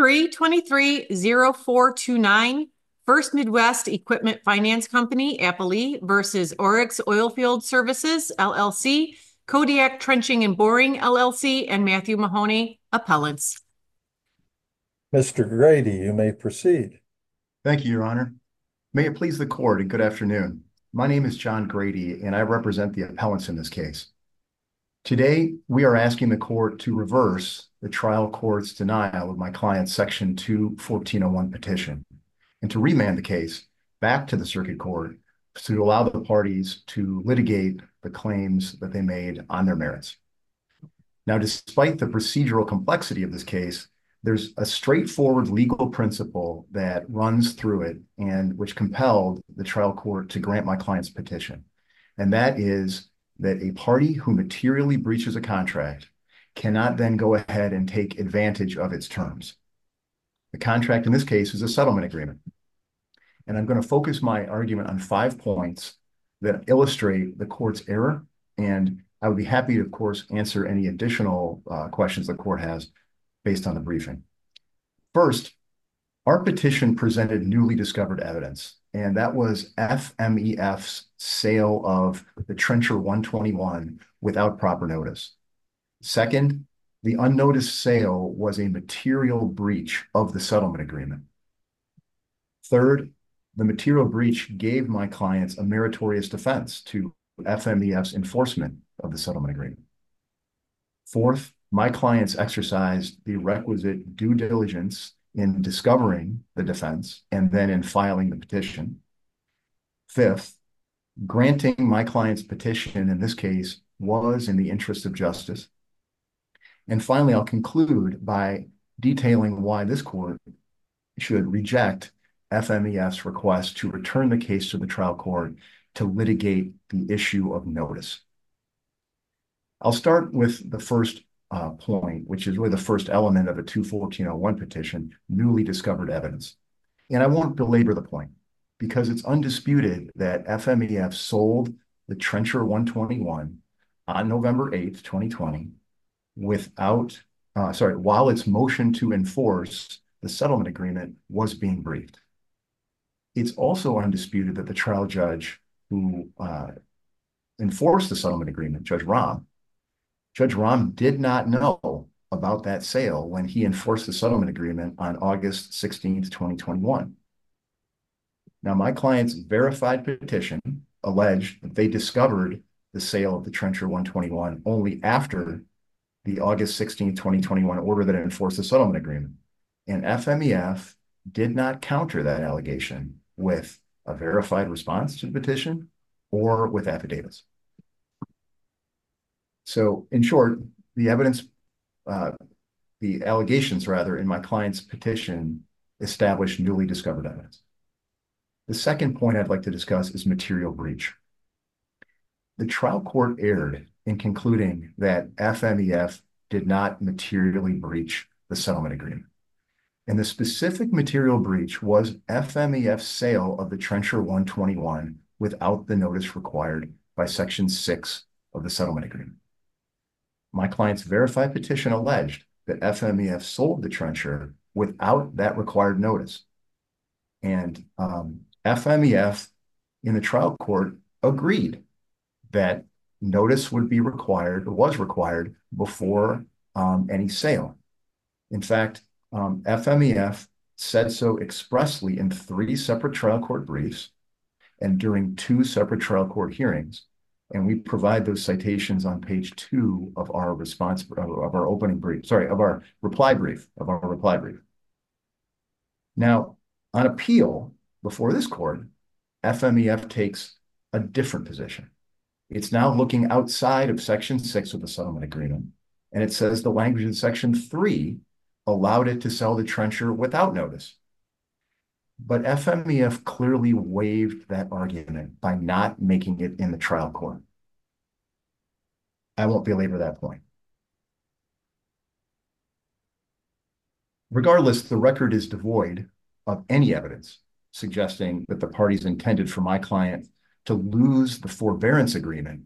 323-0429, First Midwest Equipment Finance Company, Appalachia versus Oryx Oilfield Services, LLC, Kodiak Trenching and Boring, LLC, and Matthew Mahoney, appellants. Mr. Grady, you may proceed. Thank you, Your Honor. May it please the court and good afternoon. My name is John Grady, and I represent the appellants in this case. Today, we are asking the court to reverse the trial court's denial of my client's Section 2-1401 petition and to remand the case back to the circuit court to allow the parties to litigate the claims that they made on their merits. Now, despite the procedural complexity of this case, there's a straightforward legal principle that runs through it and which compelled the trial court to grant my client's petition. And that is that a party who materially breaches a contract cannot then go ahead and take advantage of its terms. The contract in this case is a settlement agreement. And I'm going to focus my argument on 5 points that illustrate the court's error. And I would be happy to, of course, answer any additional questions the court has based on the briefing. First, our petition presented newly discovered evidence, and that was FMEF's sale of the Trencher 121 without proper notice. Second, the unnoticed sale was a material breach of the settlement agreement. Third, the material breach gave my clients a meritorious defense to FMEF's enforcement of the settlement agreement. Fourth, my clients exercised the requisite due diligence in discovering the defense and then in filing the petition. Fifth, granting my client's petition in this case was in the interest of justice. And finally, I'll conclude by detailing why this court should reject FMEF's request to return the case to the trial court to litigate the issue of notice. I'll start with the first point, which is really the first element of a 2-1401 petition, newly discovered evidence. And I won't belabor the point because it's undisputed that FMEF sold the Trencher 121 on November 8th, 2020, while its motion to enforce the settlement agreement was being briefed. It's also undisputed that the trial judge who enforced the settlement agreement, Judge Rahm did not know about that sale when he enforced the settlement agreement on August 16th, 2021. Now, my client's verified petition alleged that they discovered the sale of the Trencher 121 only after the August 16th, 2021 order that enforced the settlement agreement. And FMEF did not counter that allegation with a verified response to the petition or with affidavits. So in short, the allegations in my client's petition established newly discovered evidence. The second point I'd like to discuss is material breach. The trial court erred in concluding that FMEF did not materially breach the settlement agreement. And the specific material breach was FMEF's sale of the Trencher 121 without the notice required by Section 6 of the settlement agreement. My client's verified petition alleged that FMEF sold the Trencher without that required notice. And FMEF in the trial court agreed that notice would be required, or was required, before any sale. In fact, FMEF said so expressly in 3 separate trial court briefs and during 2 separate trial court hearings. And we provide those citations on page 2 of our reply brief. Now, on appeal before this court, FMEF takes a different position. It's now looking outside of Section 6 of the settlement agreement, and it says the language in Section 3 allowed it to sell the Trencher without notice. But FMEF clearly waived that argument by not making it in the trial court. I won't belabor that point. Regardless, the record is devoid of any evidence suggesting that the parties intended for my client to lose the forbearance agreement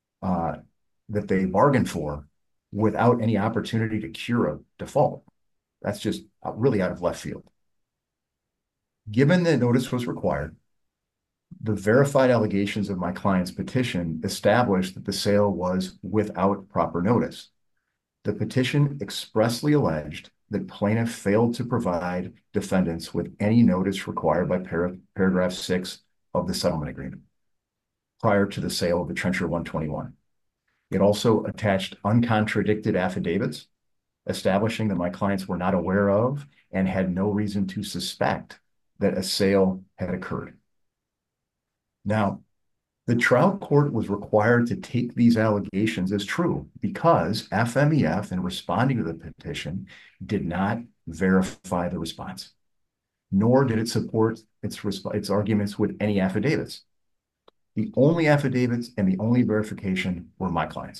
that they bargained for without any opportunity to cure a default. That's just really out of left field. Given that notice was required, the verified allegations of my client's petition established that the sale was without proper notice. The petition expressly alleged that plaintiff failed to provide defendants with any notice required by paragraph 6 of the settlement agreement prior to the sale of the Trencher 121. It also attached uncontradicted affidavits establishing that my clients were not aware of and had no reason to suspect that a sale had occurred. Now, the trial court was required to take these allegations as true because FMEF, in responding to the petition, did not verify the response, nor did it support its arguments with any affidavits. The only affidavits and the only verification were my clients.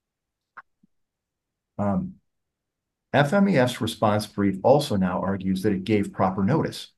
FMEF's response brief also now argues that it gave proper notice.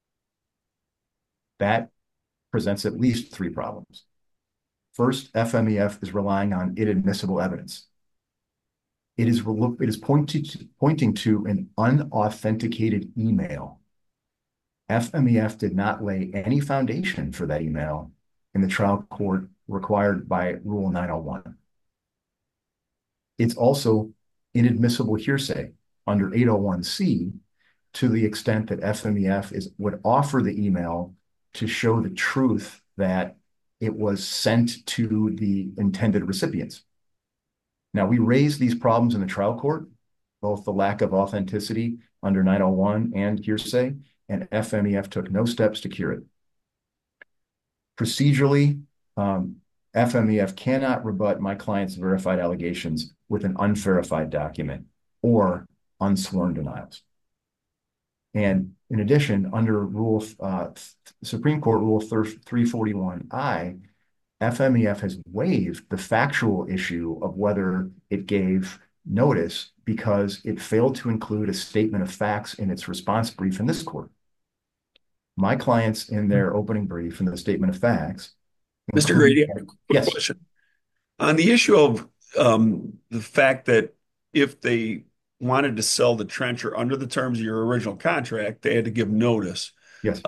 That presents at least 3 problems. First, FMEF is relying on inadmissible evidence. It is pointing to an unauthenticated email. FMEF did not lay any foundation for that email in the trial court required by Rule 901. It's also inadmissible hearsay under 801C to the extent that FMEF would offer the email to show the truth that it was sent to the intended recipients. Now, we raised these problems in the trial court, both the lack of authenticity under 901 and hearsay, and FMEF took no steps to cure it. Procedurally, FMEF cannot rebut my client's verified allegations with an unverified document or unsworn denials. And in addition, under Supreme Court Rule 341I, FMEF has waived the factual issue of whether it gave notice because it failed to include a statement of facts in its response brief in this court. My clients, in their opening brief in the statement of facts— Mr. Grady, I have a quick Yes. question. On the issue of the fact that if they wanted to sell the Trencher under the terms of your original contract, they had to give notice. Yes.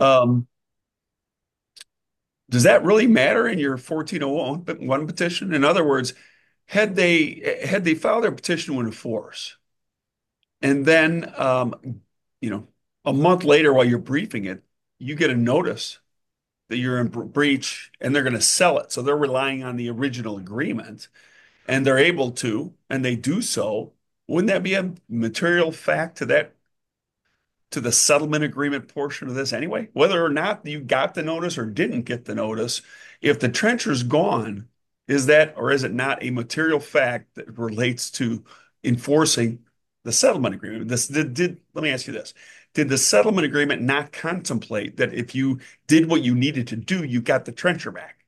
Does that really matter in your 1401 petition? In other words, had they filed their petition with force, and then a month later, while you're briefing it, you get a notice that you're in breach and they're going to sell it. So they're relying on the original agreement and they're able to, and they do so. Wouldn't that be a material fact to the settlement agreement portion of this anyway? Whether or not you got the notice or didn't get the notice, if the Trencher's gone, is that, or is it not a material fact that relates to enforcing the settlement agreement? Let me ask you this. Did the settlement agreement not contemplate that if you did what you needed to do, you got the Trencher back?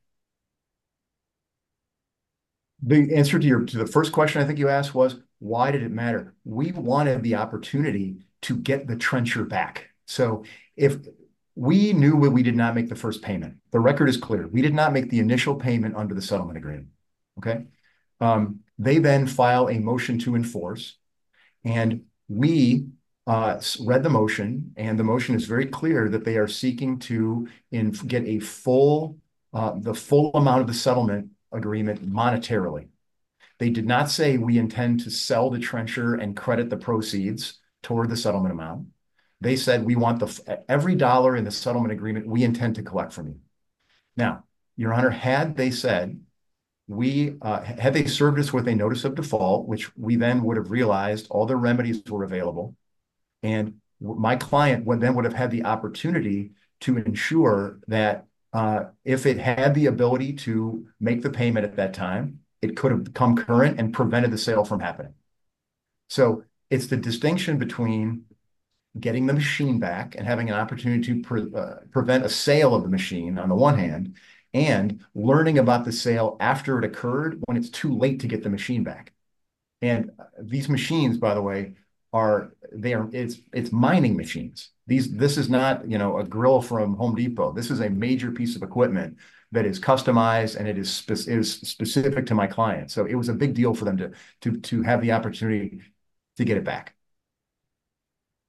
The answer to the first question I think you asked was, why did it matter? We wanted the opportunity to get the Trencher back. So if we knew when we did not make the first payment, the record is clear. We did not make the initial payment under the settlement agreement. Okay. They then file a motion to enforce, and we read the motion, and the motion is very clear that they are seeking to get the full amount of the settlement agreement monetarily. They did not say we intend to sell the Trencher and credit the proceeds toward the settlement amount. They said we want every dollar in the settlement agreement we intend to collect from you. Now, Your Honor, had they said had they served us with a notice of default, which we then would have realized all their remedies were available, and my client would have had the opportunity to ensure that if it had the ability to make the payment at that time, it could have become current and prevented the sale from happening. So it's the distinction between getting the machine back and having an opportunity to prevent a sale of the machine on the one hand, and learning about the sale after it occurred when it's too late to get the machine back. And these machines, by the way, it's mining machines. This is not, a grill from Home Depot. This is a major piece of equipment that is customized, and it is specific to my client. So it was a big deal for them to have the opportunity to get it back.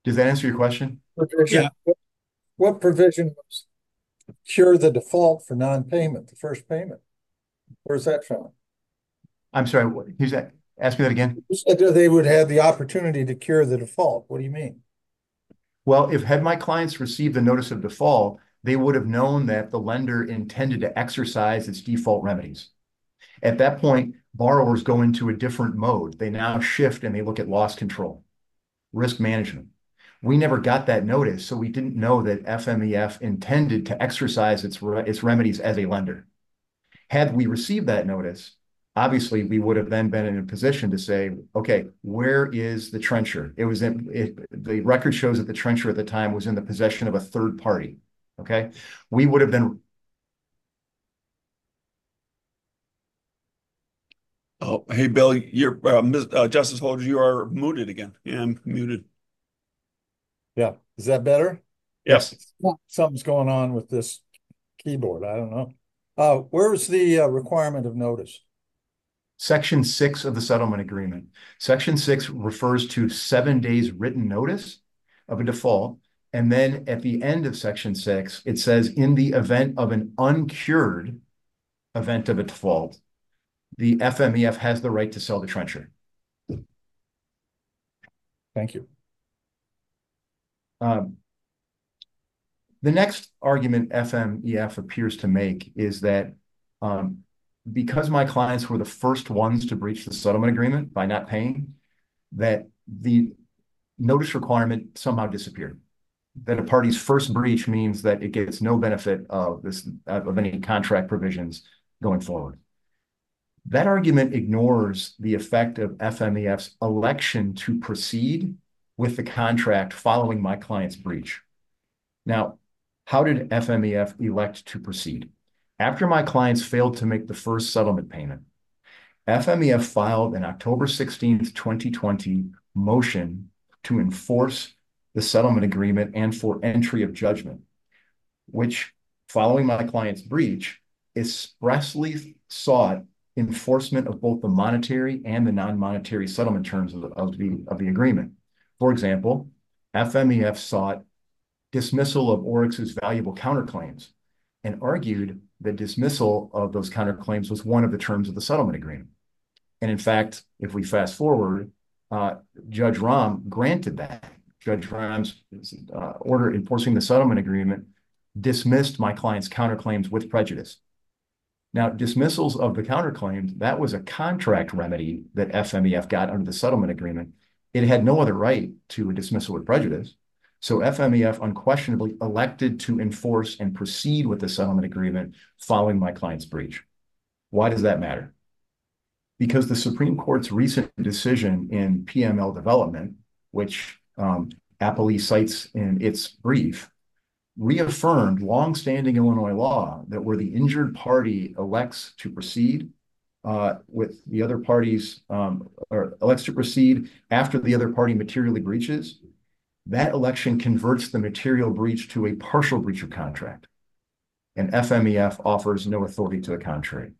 Does that answer your question? Provision, what provision was cure the default for non-payment, the first payment? Where's that from? I'm sorry, who's that? Ask me that again. You said that they would have the opportunity to cure the default. What do you mean? Well, if had my clients received the notice of default, they would have known that the lender intended to exercise its default remedies. At that point, borrowers go into a different mode. They now shift and they look at loss control, risk management. We never got that notice, so we didn't know that FMEF intended to exercise its remedies as a lender. Had we received that notice, obviously we would have then been in a position to say, okay, where is the trencher? The record shows that the trencher at the time was in the possession of a third party. Okay, we would have been. Oh, hey, Bill, you're Justice Holder, you are muted again. Yeah, I'm muted. Yeah. Is that better? Yes. Something's going on with this keyboard. I don't know. Where's the requirement of notice? Section 6 of the settlement agreement. Section 6 refers to 7 days written notice of a default. And then at the end of Section 6, it says in the event of an uncured event of a default, the FMEF has the right to sell the trencher. Thank you. The next argument FMEF appears to make is that because my clients were the first ones to breach the settlement agreement by not paying, that the notice requirement somehow disappeared. That a party's first breach means that it gets no benefit of any contract provisions going forward. That argument ignores the effect of FMEF's election to proceed with the contract following my client's breach. Now, how did FMEF elect to proceed? After my clients failed to make the first settlement payment, FMEF filed an October 16th, 2020 motion to enforce the settlement agreement and for entry of judgment, which, following my client's breach, expressly sought enforcement of both the monetary and the non-monetary settlement terms of the agreement. For example, FMEF sought dismissal of Oryx's valuable counterclaims and argued that dismissal of those counterclaims was one of the terms of the settlement agreement. And in fact, if we fast forward, Judge Rahm granted that. Judge Rahm's order enforcing the settlement agreement dismissed my client's counterclaims with prejudice. Now, dismissals of the counterclaims, that was a contract remedy that FMEF got under the settlement agreement. It had no other right to a dismissal with prejudice. So FMEF unquestionably elected to enforce and proceed with the settlement agreement following my client's breach. Why does that matter? Because the Supreme Court's recent decision in PML development, which Appley cites in its brief, reaffirmed longstanding Illinois law that where the injured party elects to proceed with the other parties, or elects to proceed after the other party materially breaches, that election converts the material breach to a partial breach of contract. And FMEF offers no authority to the contrary.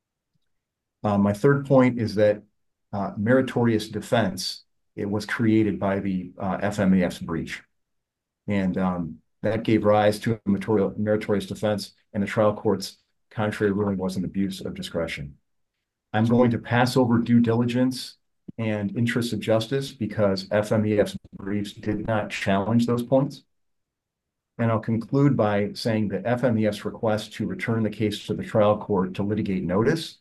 My third point is that meritorious defense, it was created by the FMEF's breach. And that gave rise to a meritorious defense, and the trial court's contrary ruling was an abuse of discretion. I'm going to pass over due diligence and interests of justice because FMEF's briefs did not challenge those points. And I'll conclude by saying that FMEF's request to return the case to the trial court to litigate notice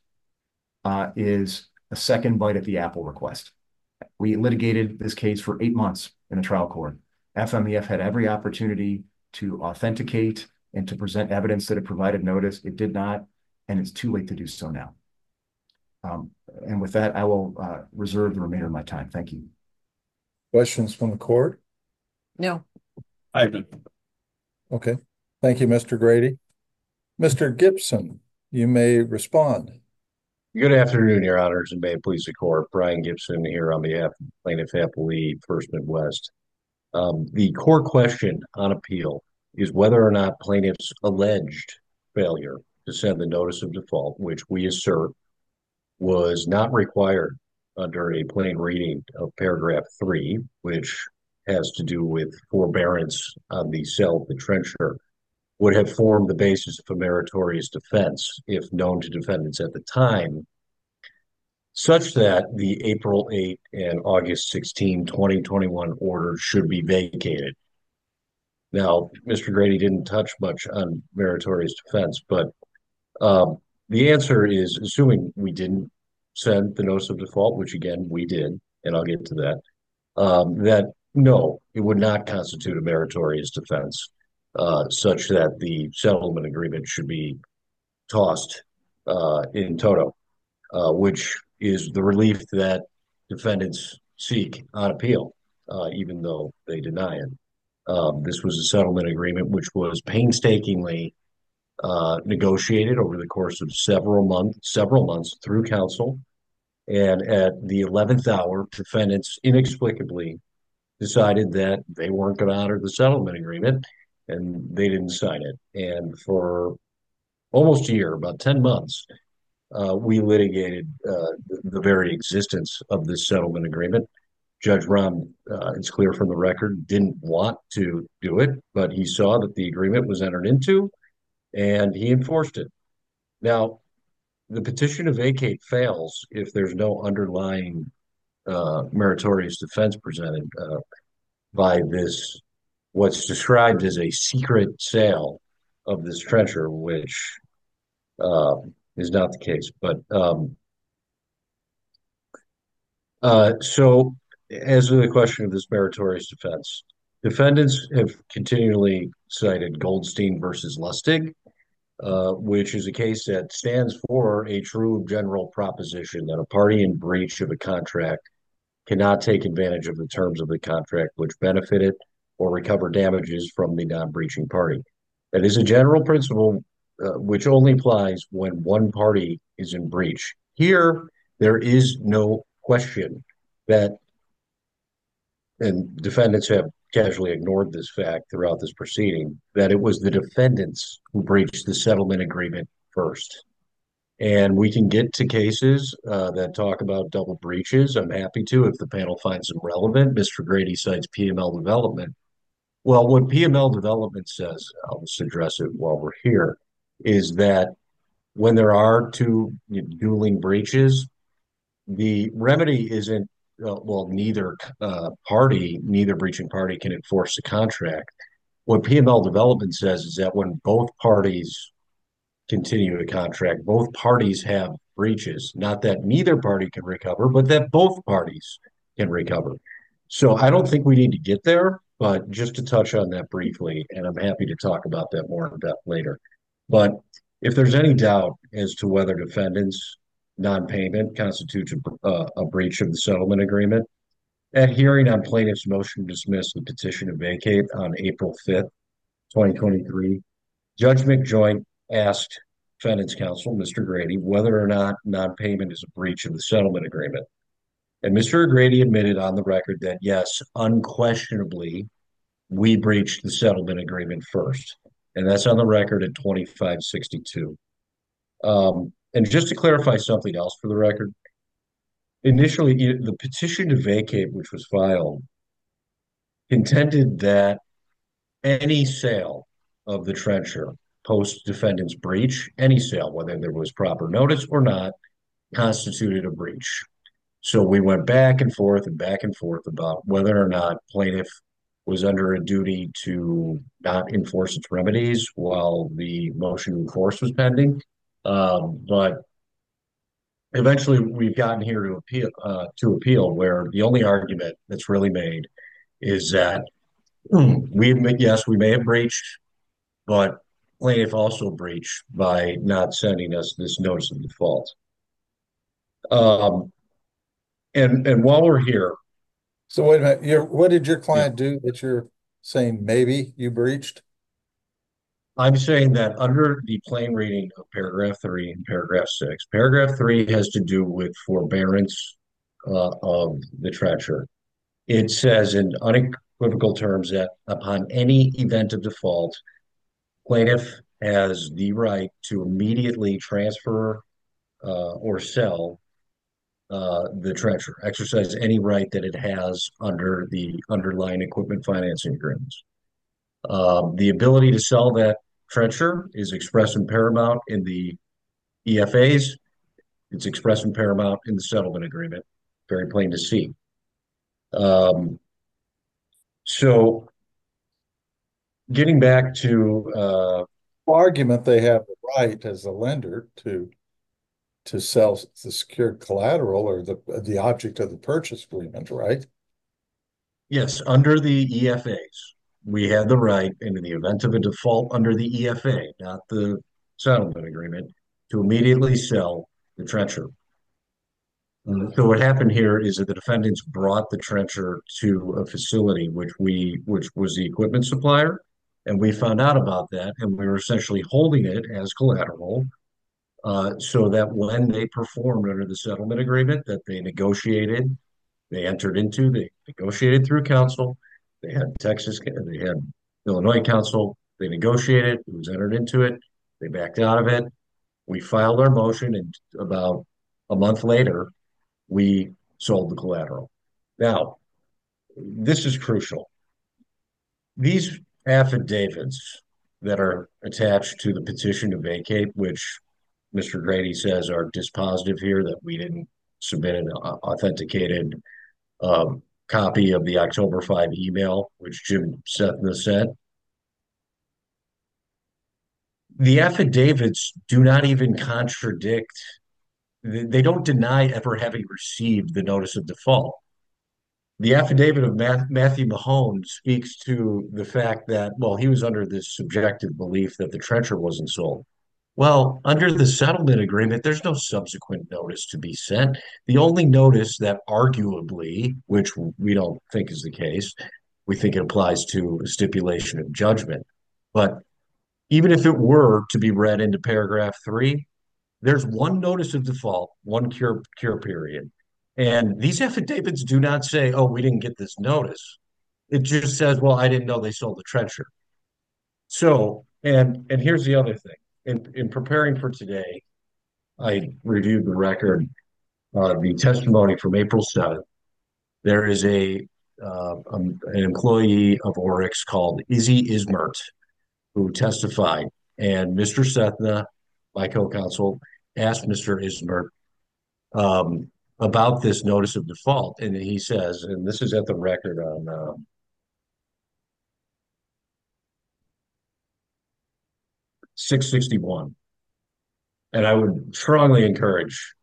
is a second bite at the apple request. We litigated this case for 8 months in the trial court. FMEF had every opportunity to authenticate and to present evidence that it provided notice. It did not, and it's too late to do so now. And with that, I will reserve the remainder of my time. Thank you. Questions from the court? No. I have. Okay. Thank you, Mr. Grady. Mr. Gibson, you may respond. Good afternoon, Your Honors, and may it please the court. Brian Gibson here on behalf of Plaintiff Appley, First Midwest. The core question on appeal is whether or not plaintiff's alleged failure to send the notice of default, which we assert was not required under a plain reading of paragraph 3, which has to do with forbearance on the sale of the trencher, would have formed the basis of a meritorious defense if known to defendants at the time, such that the April 8 and August 16, 2021 orders should be vacated. Now, Mr. Grady didn't touch much on meritorious defense, but the answer is, assuming we didn't send the notice of default, which again, we did, and I'll get to that, that no, it would not constitute a meritorious defense, such that the settlement agreement should be tossed in toto, which is the relief that defendants seek on appeal, even though they deny it. This was a settlement agreement which was painstakingly negotiated over the course of several months through counsel. And at the 11th hour, defendants inexplicably decided that they weren't going to honor the settlement agreement and they didn't sign it. And for almost a year, about 10 months, we litigated the very existence of this settlement agreement. Judge Rahm, it's clear from the record, didn't want to do it, but he saw that the agreement was entered into and he enforced it. Now, the petition to vacate fails if there's no underlying meritorious defense presented by this, what's described as a secret sale of this trencher, which is not the case. But so, as to the question of this meritorious defense, defendants have continually cited Goldstein versus Lustig, which is a case that stands for a true general proposition that a party in breach of a contract cannot take advantage of the terms of the contract which benefit it or recover damages from the non-breaching party. That is a general principle which only applies when one party is in breach. Here, there is no question that, and defendants have casually ignored this fact throughout this proceeding, that it was the defendants who breached the settlement agreement first. And we can get to cases that talk about double breaches. I'm happy to, if the panel finds them relevant. Mr. Grady cites PML development. Well, what PML development says, I'll just address it while we're here, is that when there are two dueling breaches, the remedy isn't, well, neither breaching party can enforce the contract. What PML development says is that when both parties continue a contract, both parties have breaches, not that neither party can recover, but that both parties can recover. So I don't think we need to get there, but just to touch on that briefly, and I'm happy to talk about that more in depth later. But if there's any doubt as to whether defendants' non-payment constitutes a breach of the settlement agreement, at hearing on plaintiff's motion to dismiss the petition to vacate on April 5th, 2023, Judge McJoint asked defendant's counsel, Mr. Grady, whether or not non-payment is a breach of the settlement agreement. And Mr. Grady admitted on the record that, yes, unquestionably, we breached the settlement agreement first. And that's on the record at 2562. And just to clarify something else for the record, initially, the petition to vacate, which was filed, contended that any sale of the trencher post-defendant's breach, any sale, whether there was proper notice or not, constituted a breach. So we went back and forth about whether or not plaintiff was under a duty to not enforce its remedies while the motion to enforce was pending. But eventually we've gotten here to appeal where the only argument that's really made is that we admit, yes, we may have breached, but plaintiff also breached by not sending us this notice of default. And while we're here. So wait a minute, what did your client do that you're saying maybe you breached? I'm saying that under the plain reading of paragraph 3 and paragraph 6, paragraph 3 has to do with forbearance of the trencher. It says in unequivocal terms that upon any event of default, plaintiff has the right to immediately transfer or sell the trencher, exercise any right that it has under the underlying equipment financing agreements. The ability to sell that trencher is expressed in paramount in the EFAs. It's expressed in paramount in the settlement agreement. Very plain to see. Um, so getting back to Argument they have the right as a lender to sell the secured collateral or the object of the purchase agreement, right? yes, under the EFAs, we had the right, in the event of a default under the EFA, not the settlement agreement, to immediately sell the trencher. So what happened here is that the defendants brought the trencher to a facility which was the equipment supplier, and we found out about that, and we were essentially holding it as collateral, so that when they performed under the settlement agreement that they entered into, they negotiated through counsel. They had Illinois counsel. They negotiated. It was entered into it. They backed out of it. We filed our motion, and about a month later, we sold the collateral. Now, this is crucial. These affidavits that are attached to the petition to vacate, which Mr. Grady says are dispositive here, that we didn't submit an authenticated copy of the October 5 email, which Jim Sethna sent. The affidavits do not even contradict, they don't deny ever having received the notice of default. The affidavit of Matthew Mahone speaks to the fact that, well, he was under this subjective belief that the trencher wasn't sold. Well, under the settlement agreement, there's no subsequent notice to be sent. The only notice that arguably, which we don't think is the case, we think it applies to a stipulation of judgment. But even if it were to be read into paragraph 3, there's one notice of default, one cure period. And these affidavits do not say, oh, we didn't get this notice. It just says, well, I didn't know they sold the trencher. So, and here's the other thing. In preparing for today, I reviewed the record, the testimony from April 7th. There is an employee of Oryx called Izzy Ismert who testified, and Mr. Sethna, my co-counsel, asked Mr. Ismert about this notice of default, and he says, and this is at the record on 661. And I would strongly encourage,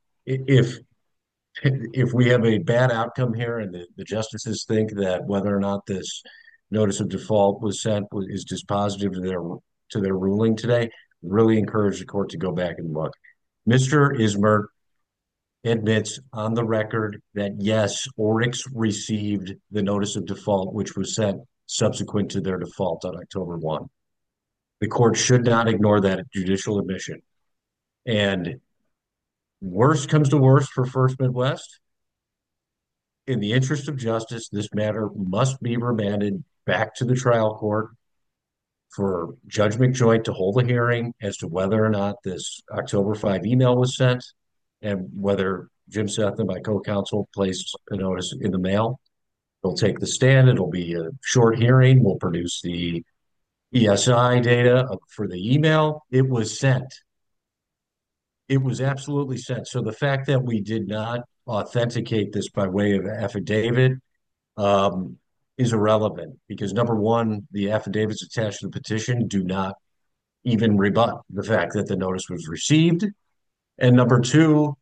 if we have a bad outcome here and the justices think that whether or not this notice of default was sent is dispositive to their ruling today, really encourage the court to go back and look. Mr. Ismert admits on the record that yes, Oryx received the notice of default, which was sent subsequent to their default on October 1. The court should not ignore that judicial admission. And worst comes to worst for First Midwest. In the interest of justice, this matter must be remanded back to the trial court for Judge McJoint to hold a hearing as to whether or not this October 5 email was sent and whether Jim Seth and my co-counsel placed a notice in the mail. They'll take the stand. It'll be a short hearing. We'll produce the ESI data for the email. It was sent. It was absolutely sent. So the fact that we did not authenticate this by way of affidavit is irrelevant because number one, the affidavits attached to the petition do not even rebut the fact that the notice was received. And number two,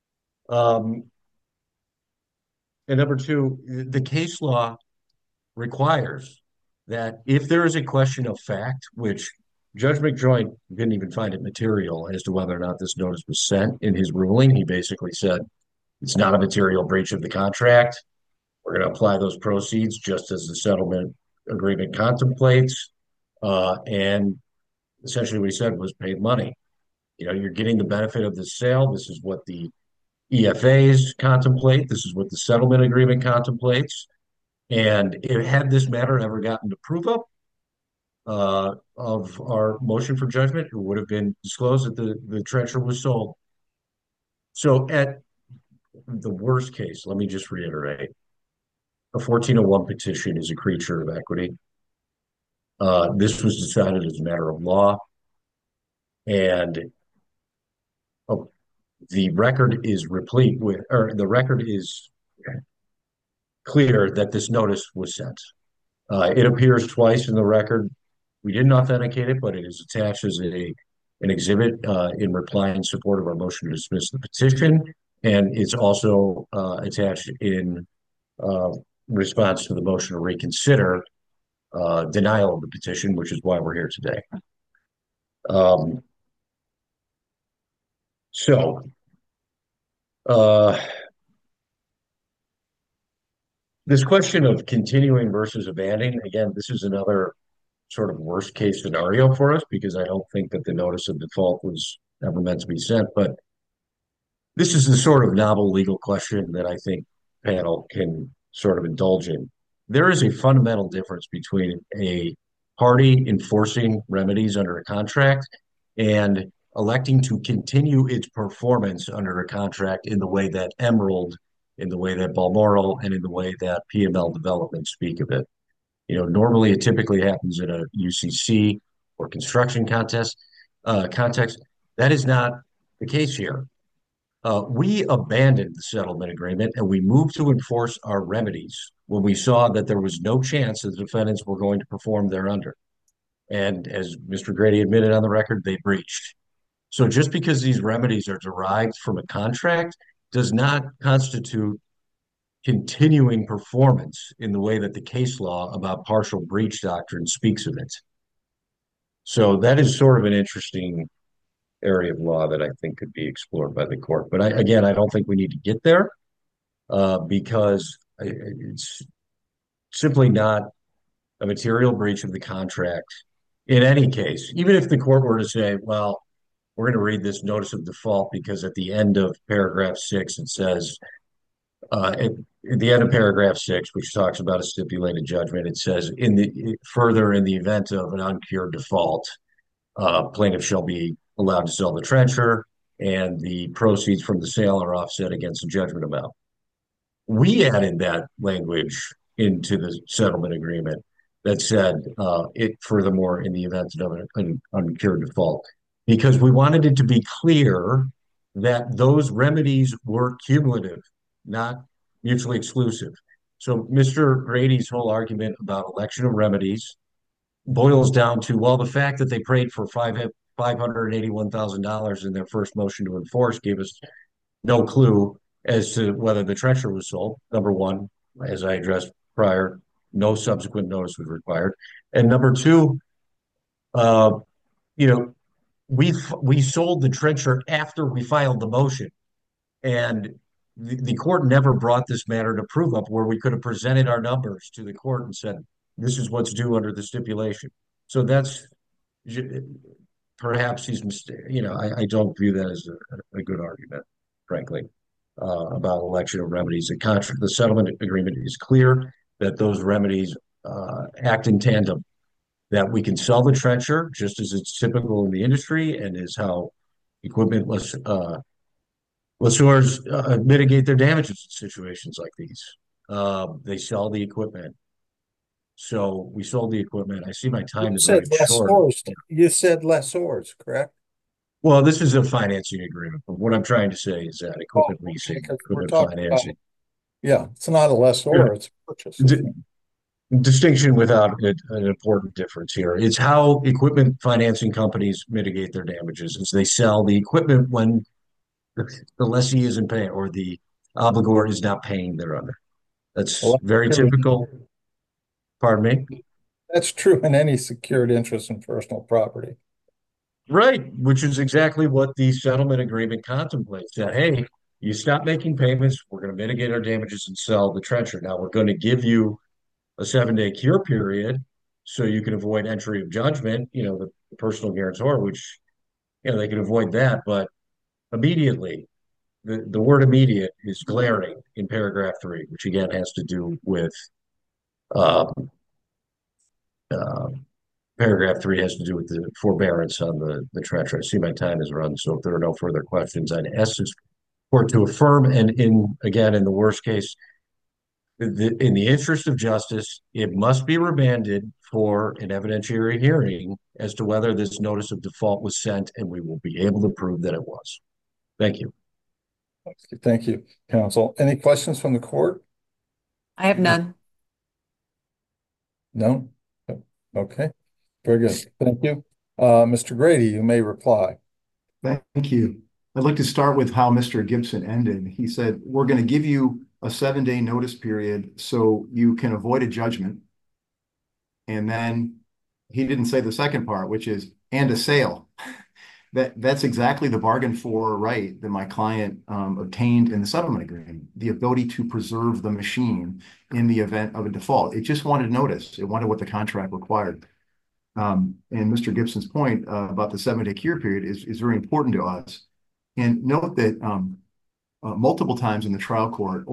the case law requires that if there is a question of fact, which Judge McJoint didn't even find it material as to whether or not this notice was sent in his ruling. He basically said it's not a material breach of the contract. We're going to apply those proceeds just as the settlement agreement contemplates. And essentially what he said was paid money. You know, you're getting the benefit of the sale. This is what the EFAs contemplate. This is what the settlement agreement contemplates. And had this matter ever gotten to prove up of our motion for judgment, it would have been disclosed that the trencher was sold. So the worst case, let me just reiterate, a 1401 petition is a creature of equity. This was decided as a matter of law, and oh, the record is replete with, or the record is clear that this notice was sent. It appears twice in the record. We didn't authenticate it, but it is attached as an exhibit in reply in support of our motion to dismiss the petition, and it's also attached in response to the motion to reconsider denial of the petition, which is why we're here today. Um, so, uh, this question of continuing versus abandoning, again, this is another sort of worst case scenario for us because I don't think that the notice of default was ever meant to be sent. But this is the sort of novel legal question that I think panel can sort of indulge in. There is a fundamental difference between a party enforcing remedies under a contract and electing to continue its performance under a contract in the way that Emerald, in the way that Balmoral, and in the way that PML Development speak of it. Normally it typically happens in a UCC or construction context. That is not the case here. We abandoned the settlement agreement and we moved to enforce our remedies when we saw that there was no chance that the defendants were going to perform thereunder. And as Mr. Grady admitted on the record, they breached. So just because these remedies are derived from a contract does not constitute continuing performance in the way that the case law about partial breach doctrine speaks of it. So that is sort of an interesting area of law that I think could be explored by the court. But I don't think we need to get there because it's simply not a material breach of the contract in any case. Even if the court were to say, well, we're going to read this notice of default because at the end of paragraph 6, it says, at the end of paragraph 6, which talks about a stipulated judgment, it says, in the event of an uncured default, plaintiff shall be allowed to sell the trencher, and the proceeds from the sale are offset against the judgment amount. We added that language into the settlement agreement that said it furthermore in the event of an uncured default, because we wanted it to be clear that those remedies were cumulative, not mutually exclusive. So Mr. Grady's whole argument about election of remedies boils down to, well, the fact that they prayed for $581,000 in their first motion to enforce gave us no clue as to whether the trencher was sold. Number one, as I addressed prior, no subsequent notice was required. And number two, we sold the trencher after we filed the motion. And the court never brought this matter to prove up where we could have presented our numbers to the court and said, this is what's due under the stipulation. So that's perhaps he's mistaken. I don't view that as a good argument, frankly, about election of remedies. The settlement agreement is clear that those remedies act in tandem, that we can sell the trencher just as it's typical in the industry and is how equipment lessors mitigate their damages in situations like these. They sell the equipment. So we sold the equipment. I see my time is running short. You said lessors, correct? Well, this is a financing agreement, but what I'm trying to say is that equipment leasing, equipment financing. Yeah, it's not a lessor, it's a purchase. Distinction without an important difference here. It's how equipment financing companies mitigate their damages is they sell the equipment when the lessee isn't paying or the obligor is not paying thereunder. That's very typical. Pardon me? That's true in any secured interest in personal property. Right, which is exactly what the settlement agreement contemplates. That, hey, you stop making payments, we're going to mitigate our damages and sell the trencher. Now, we're going to give you a 7-day cure period so you can avoid entry of judgment, the personal guarantor, which, they can avoid that. But immediately, the word immediate is glaring in paragraph 3, which again has to do with paragraph 3 has to do with the forbearance on the trencher. I see my time has run, so if there are no further questions, I'd ask this Or to affirm, and again, in the worst case, in the interest of justice, it must be remanded for an evidentiary hearing as to whether this notice of default was sent, and we will be able to prove that it was. Thank you. Thank you, counsel. Any questions from the court? I have none. No? Okay, very good. Thank you. Mr. Grady, you may reply. Thank you. I'd like to start with how Mr. Gibson ended. He said, we're going to give you a 7-day notice period so you can avoid a judgment. And then he didn't say the second part, which is, and a sale. That's exactly the bargain for right that my client obtained in the settlement agreement, the ability to preserve the machine in the event of a default. It just wanted notice. It wanted what the contract required. And Mr. Gibson's point about the 7-day cure period is very important to us. And note that multiple times in the trial court,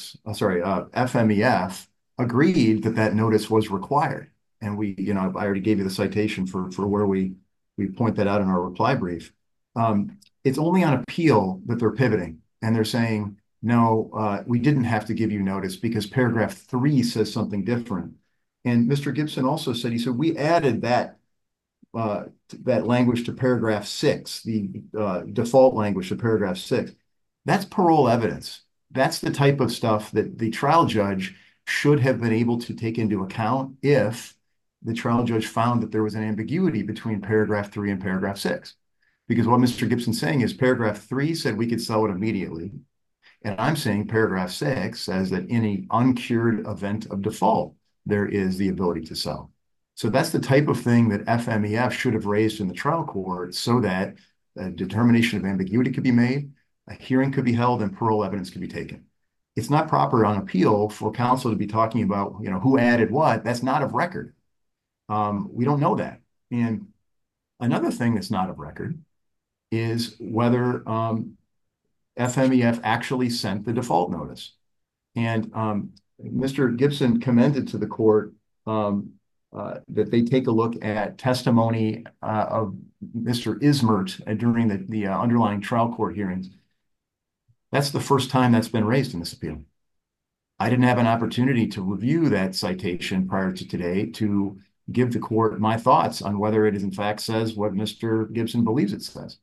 FMEF agreed that notice was required. And I already gave you the citation for where we point that out in our reply brief. It's only on appeal that they're pivoting. And they're saying, no, we didn't have to give you notice because paragraph 3 says something different. And Mr. Gibson also said, he said, we added that language to paragraph 6, the default language to paragraph 6. That's parole evidence. That's the type of stuff that the trial judge should have been able to take into account if the trial judge found that there was an ambiguity between paragraph 3 and paragraph 6. Because what Mr. Gibson's saying is paragraph 3 said we could sell it immediately. And I'm saying paragraph 6 says that in an uncured event of default, there is the ability to sell. So that's the type of thing that FMEF should have raised in the trial court so that a determination of ambiguity could be made, a hearing could be held, and parole evidence could be taken. It's not proper on appeal for counsel to be talking about, who added what. That's not of record. We don't know that. And another thing that's not of record is whether FMEF actually sent the default notice. And Mr. Gibson commended to the court that they take a look at testimony of Mr. Ismert during the underlying trial court hearings. That's the first time that's been raised in this appeal. I didn't have an opportunity to review that citation prior to today to give the court my thoughts on whether it is in fact says what Mr. Gibson believes it says.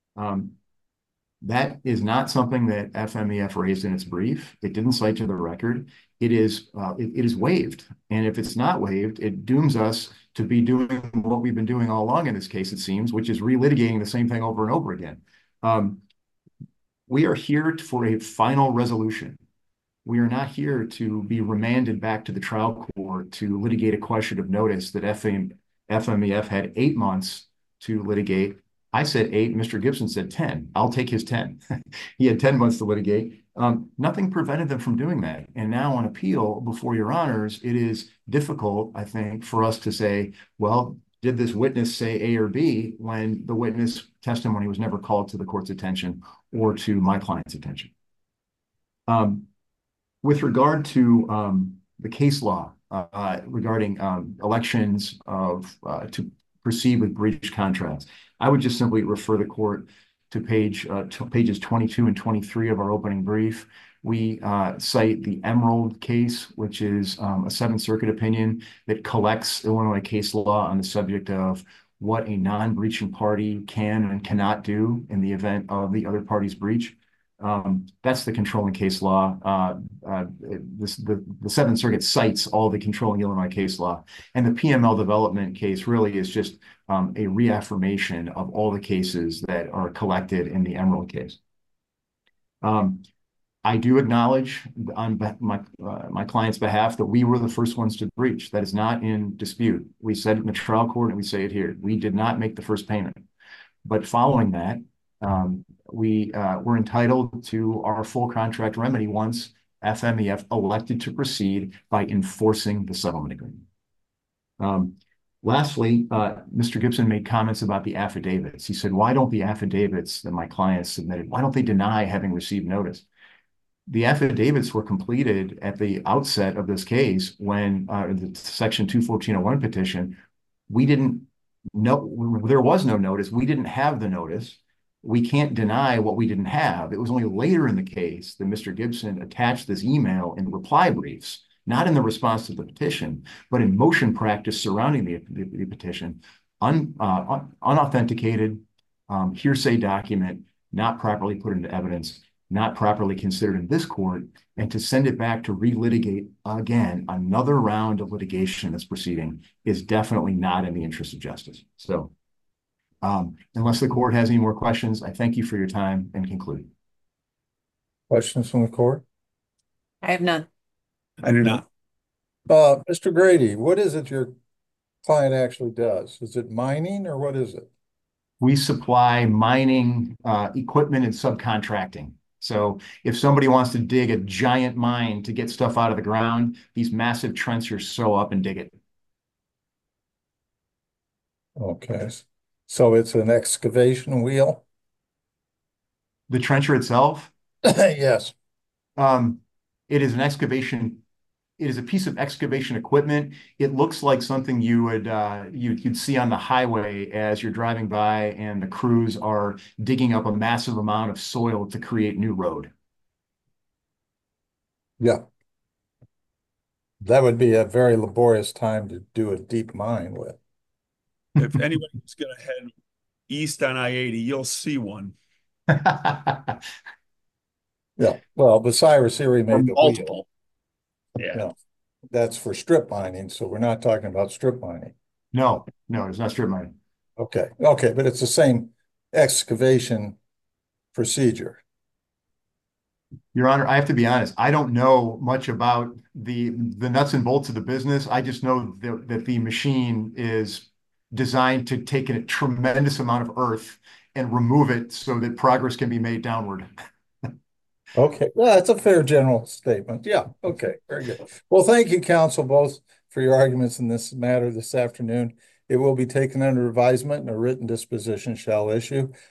That is not something that FMEF raised in its brief. It didn't cite to the record. It is waived. And if it's not waived, it dooms us to be doing what we've been doing all along in this case, it seems, which is relitigating the same thing over and over again. We are here for a final resolution. We are not here to be remanded back to the trial court to litigate a question of notice that FMEF had 8 months to litigate. I said 8, Mr. Gibson said 10. I'll take his 10. He had 10 months to litigate. Nothing prevented them from doing that. And now on appeal before your honors, it is difficult, I think, for us to say, well, did this witness say A or B when the witness testimony was never called to the court's attention or to my client's attention? With regard to the case law regarding elections to proceed with breach contracts, I would just simply refer the court to pages 22 and 23 of our opening brief. We cite the Emerald case, which is a Seventh Circuit opinion that collects Illinois case law on the subject of what a non-breaching party can and cannot do in the event of the other party's breach. That's the controlling case law. The Seventh Circuit cites all the controlling Illinois case law. And the PML development case really is just a reaffirmation of all the cases that are collected in the Emerald case. I do acknowledge on my client's behalf that we were the first ones to breach. That is not in dispute. We said it in the trial court and we say it here. We did not make the first payment. But following that, we were entitled to our full contract remedy once FMEF elected to proceed by enforcing the settlement agreement. Lastly, Mr. Gibson made comments about the affidavits. He said, why don't the affidavits that my clients submitted, why don't they deny having received notice? The affidavits were completed at the outset of this case when the Section 214.01 petition, we didn't know, there was no notice. We didn't have the notice. we can't deny what we didn't have. It was only later in the case that Mr. Gibson attached this email in reply briefs, not in the response to the petition, but in motion practice surrounding the petition, unauthenticated hearsay document, not properly put into evidence, not properly considered in this court, and to send it back to relitigate again, another round of litigation that's proceeding is definitely not in the interest of justice. So unless the court has any more questions, I thank you for your time and conclude. Questions from the court? I have none. I do not. Mr. Grady, what is it your client actually does? Is it mining or what is it? We supply mining equipment and subcontracting. So if somebody wants to dig a giant mine to get stuff out of the ground, these massive trenchers sew up and dig it. Okay. So it's an excavation wheel? The trencher itself? Yes. It is an excavation. It is a piece of excavation equipment. It looks like something you'd see on the highway as you're driving by and the crews are digging up a massive amount of soil to create new road. Yeah. That would be a very laborious time to do a deep mine with. If anybody's going to head east on I-80, you'll see one. Yeah. Well, the Cyrus Erie made the wheel. Multiple. Yeah. No, that's for strip mining. So we're not talking about strip mining. No, it's not strip mining. Okay. Okay. But it's the same excavation procedure. Your Honor, I have to be honest. I don't know much about the nuts and bolts of the business. I just know that the machine is designed to take a tremendous amount of earth and remove it so that progress can be made downward. Okay. Well, that's a fair general statement. Yeah. Okay. Very good. Well, thank you, counsel, both for your arguments in this matter this afternoon. It will be taken under advisement and a written disposition shall issue.